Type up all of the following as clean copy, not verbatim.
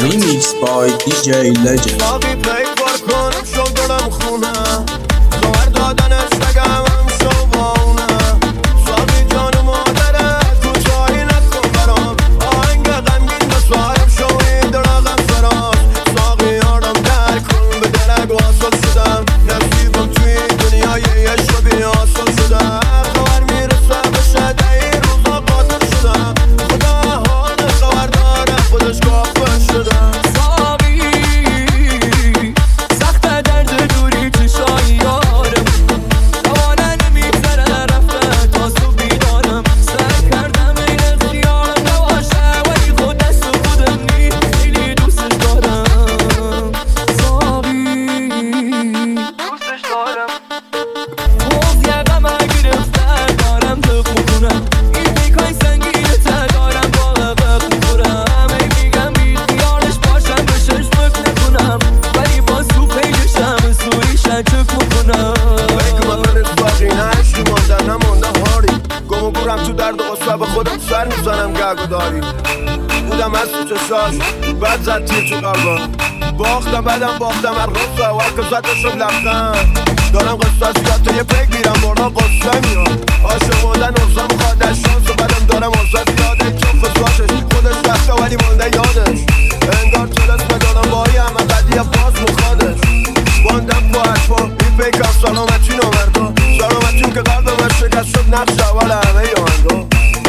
Remix by DJ Legend. باقی پیکار کنم شو دارم خونه خبر دادنش نگم هم شو با اونه ساقی جان مادره تو جایی نکن برام آهنگ غمگین بسوارم شوی درغم فراز ساقی یارم در کن به درک واصل شدم نصیبم توی دنیای یه شبی حاصل شدم خبر میرسه بشه این روزا قاتل شدم خدا حال خبر داره خودش کافر شدم تو درد و قصه به خودم سر میزنم گرگ و داری بودم از تو چشاش بعد زد تیر تو قلبم باختم بعدم باختم هر قصه و که زده شد لبخند دارم قصه از یاد تا یه پیک میرم برنا قصه میاد عاشق موندن ارزم خواهدش شانس و بعدم دارم ارزه زیاده چون خصوصش خودش رفته ولی مونده یادش انگار طلسم دارم بایی همه قدیه باز مخوادش باندم با عشفا این پیک هم سلامتی نامردا سلامتیم که قلب من شکست شد نقش اول همه یانگا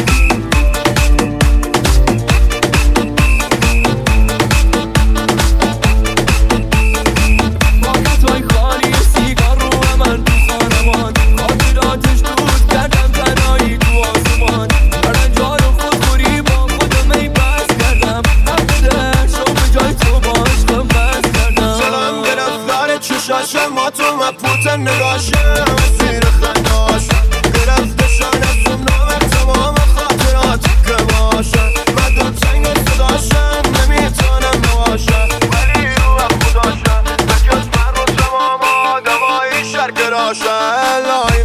باقتای خالی سیگار رو من تو خانمان خاطراتش دود کردم تنهایی تو آسمان برنجار و خودخوری با خودم ای بس کردم نبوده شو به جای تو با عشقم بس کردم سلام گرفتار چشاشه ما تو مپوت نگاشه مسیر خنداش گرفتشان از نام تمام خاطراتی که باشن من دو چنگ صداشن نمیتونم نباشن ولی رو خداشن به جز من رو تمام آدمایی شرک راشن